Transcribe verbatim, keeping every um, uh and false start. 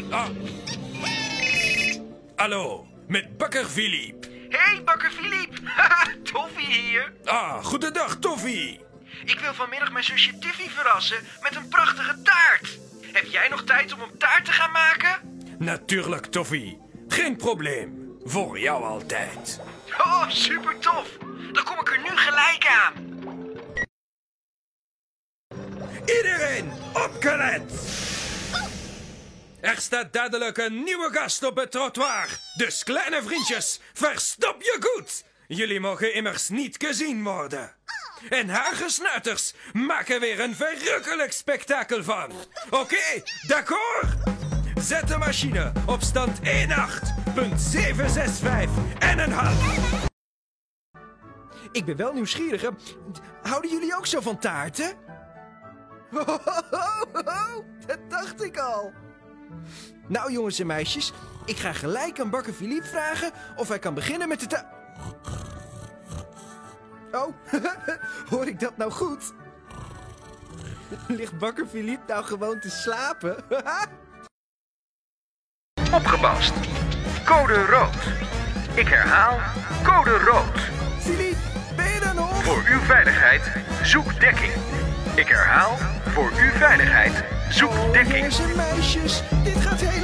Ah. Hallo, met bakker Philippe. Hey, bakker Philippe. Haha, Toffie hier. Ah, goedendag, Toffie. Ik wil vanmiddag mijn zusje Tiffy verrassen met een prachtige taart. Heb jij nog tijd om een taart te gaan maken? Natuurlijk, Toffie. Geen probleem. Voor jou altijd. Oh, super tof. Dan kom ik er nu gelijk aan. Iedereen, opgelet! Er staat dadelijk een nieuwe gast op het trottoir. Dus kleine vriendjes, verstop je goed. Jullie mogen immers niet gezien worden. En haar gesnuiters maken weer een verrukkelijk spektakel van. Oké, okay, d'accord? Zet de machine op stand eenentachtig punt zevenhonderdzesenzestig en een half. Ik ben wel nieuwsgierig. hè. Houden jullie ook zo van taarten? Dat dacht ik al. Nou jongens en meisjes, ik ga gelijk aan bakker Philippe vragen of hij kan beginnen met de ta... Oh, hoor ik dat nou goed? Ligt bakker Philippe nou gewoon te slapen? Opgepast. Code rood. Ik herhaal, code rood. Philippe, ben je er nog? Voor uw veiligheid, zoek dekking. Ik herhaal, voor uw veiligheid, zoek Oh, dekking. jongens en meisjes, dit gaat helemaal